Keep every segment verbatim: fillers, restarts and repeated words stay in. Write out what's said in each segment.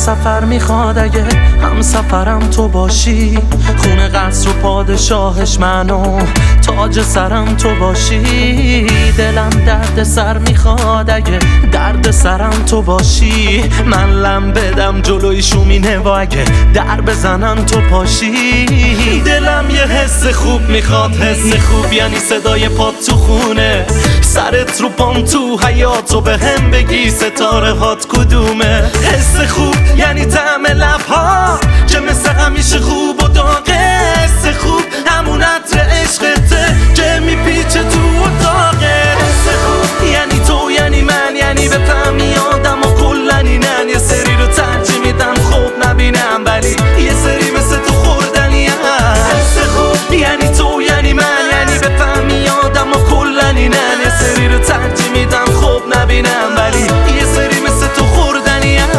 سفر میخواد اگه هم سفرم تو باشی، خونه قصر و پادشاهش منو تاج سرم تو باشی. دلم درد سر میخواد اگه درد سرم تو باشی، من لم بدم جلوی شومینه و اگه در بزنم تو پاشی. دلم یه حس خوب میخواد، حس خوب یعنی صدای پات تو خونه، سرت رو پام تو حیاط و به هم بگی ستاره هات کدومه. حس خوب یعنی طعم لبها که مثل همیشه خوب و داغه، حس خوب همون عطر عشقته که میپیچه تو اتاقه. حس خوب یعنی تو یعنی من، یعنی بفهمی آدم و کلن اینن. یه سری رو ترجیح میدم خوب نبینم ولی یه سری مثل تو خوردنی هم. حس خوب یعنی تو یعنی من، یعنی بفهمی آدم و کلن اینن. یه سری رو ترجیح میدم خوب نبینم ولی یه سری مثل تو خوردنی هم.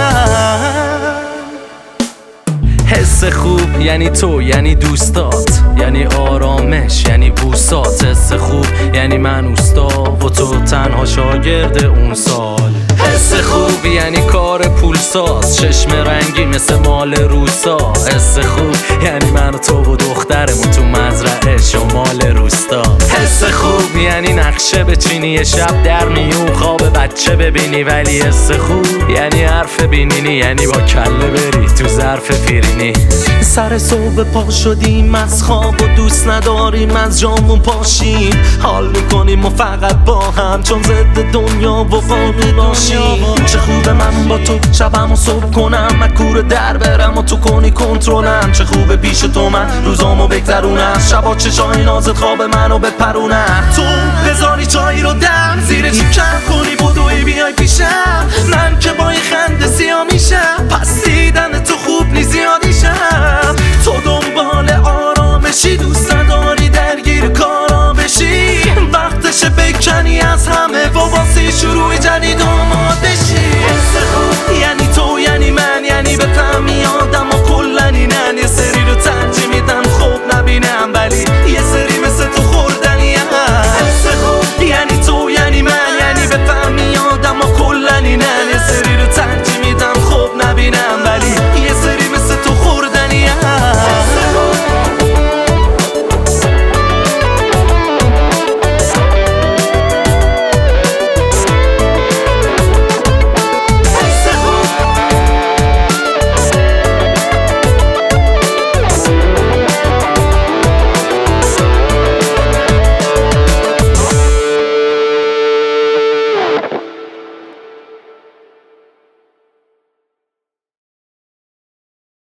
حس خوب یعنی تو یعنی دوستات، یعنی آرامش یعنی بوسات. حس خوب یعنی من اوستا و تو تنها شاگرد اون سال. حس خوب یعنی کار پولساز، چشم رنگی مثل مال روسا. حس خوب یعنی من و تو و دخترمون تو مزرعه شمال روستا. حس خوب یعنی نقشه بچینی یه شب در میون خواب بچه ببینی، ولی حس خوب یعنی حرف بینینی، یعنی با کله بری تو ظرف فیرینی. سر صبح پا شدیم از خواب و دوست نداریم از جامون پاشیم، حال میکنیم و فقط با هم چون ضد دنیا و واقعی باشیم. چه خوبه من با تو شبم و صبح کنم، مکور در برم و تو کنی کنترلم. چه خوبه پیش تو من روزامو بگذرونم، شبا چشای نازت خواب منو بپرونم. تو بذاری چایی رو دم زیر چی کم کنی بدوی بیای پیشم، من که با این خنده سیاه میشم. پس دیدم